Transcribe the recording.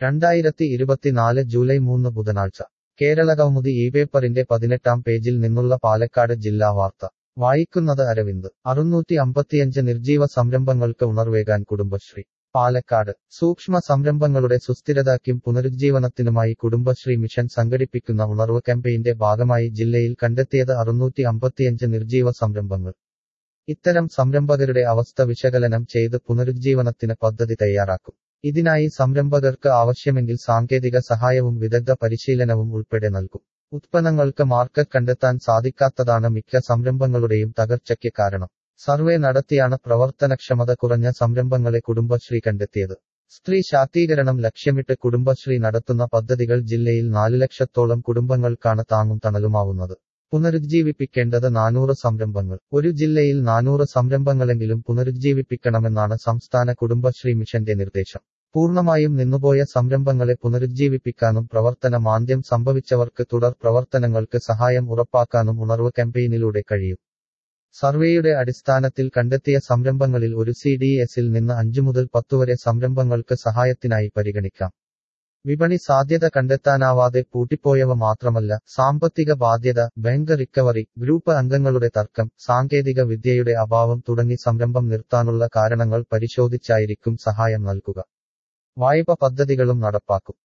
2024 July 3 ബുധനാഴ്ച കേരളകൗമുദി ഈ പേപ്പറിന്റെ 18-ാം പേജിൽ നിന്നുള്ള പാലക്കാട് ജില്ലാ വാർത്ത വായിക്കുന്നത് അരവിന്ദ് 655 നിർജീവ സംരംഭങ്ങൾക്ക് ഉണർവേകാൻ കുടുംബശ്രീ പാലക്കാട് സൂക്ഷ്മ സംരംഭങ്ങളുടെ സുസ്ഥിരതയ്ക്കും പുനരുജ്ജീവനത്തിനുമായി കുടുംബശ്രീ മിഷൻ സംഘടിപ്പിക്കുന്ന ഉണർവ് ക്യാമ്പയിന്റെ ഭാഗമായി ജില്ലയിൽ കണ്ടെത്തിയത് 655 നിർജീവ സംരംഭങ്ങൾ. ഇത്തരം സംരംഭകരുടെ അവസ്ഥ വിശകലനം ചെയ്ത് പുനരുജ്ജീവനത്തിന് പദ്ധതി തയ്യാറാക്കും. ഇതിനായി സംരംഭകർക്ക് ആവശ്യമെങ്കിൽ സാങ്കേതിക സഹായവും വിദഗ്ധ പരിശീലനവും ഉൾപ്പെടെ നൽകും. ഉത്പന്നങ്ങൾക്ക് മാർക്കറ്റ് കണ്ടെത്താൻ സാധിക്കാത്തതാണ് മിക്ക സംരംഭങ്ങളുടെയും തകർച്ചയ്ക്ക് കാരണം. സർവേ നടത്തിയാണ് പ്രവർത്തനക്ഷമത കുറഞ്ഞ സംരംഭങ്ങളെ കുടുംബശ്രീ കണ്ടെത്തിയത്. സ്ത്രീ ശാക്തീകരണം ലക്ഷ്യമിട്ട് കുടുംബശ്രീ നടത്തുന്ന പദ്ധതികൾ ജില്ലയിൽ 4 ലക്ഷത്തോളം കുടുംബങ്ങൾക്കാണ് താങ്ങും തണലുമാവുന്നത്. പുനരുജ്ജീവിപ്പിക്കേണ്ടത് 400 സംരംഭങ്ങൾ. ഒരു ജില്ലയിൽ 400 സംരംഭങ്ങളെങ്കിലും പുനരുജ്ജീവിപ്പിക്കണമെന്നാണ് സംസ്ഥാന കുടുംബശ്രീ മിഷന്റെ നിർദ്ദേശം. പൂർണ്ണമായും നിന്നുപോയ സംരംഭങ്ങളെ പുനരുജ്ജീവിപ്പിക്കാനും പ്രവർത്തന മാന്ദ്യം സംഭവിച്ചവർക്ക് തുടർ പ്രവർത്തനങ്ങൾക്ക് സഹായം ഉറപ്പാക്കാനും ഉണർവ് ക്യാമ്പയിനിലൂടെ കഴിയും. സർവേയുടെ അടിസ്ഥാനത്തിൽ കണ്ടെത്തിയ സംരംഭങ്ങളിൽ ഒരു CDSൽ നിന്ന് 5 മുതൽ 10 വരെ സംരംഭങ്ങൾക്ക് സഹായത്തിനായി പരിഗണിക്കാം. വിപണി സാധ്യത കണ്ടെത്താനാവാതെ പൂട്ടിപ്പോയവ മാത്രമല്ല, സാമ്പത്തിക ബാധ്യത, ബാങ്ക് റിക്കവറി, ഗ്രൂപ്പ് അംഗങ്ങളുടെ തർക്കം, സാങ്കേതിക വിദ്യയുടെ അഭാവം തുടങ്ങി സംരംഭം നിർത്താനുള്ള കാരണങ്ങൾ പരിശോധിച്ചായിരിക്കും സഹായം നൽകുക. വായ്പ പദ്ധതികളും നടപ്പാക്കും.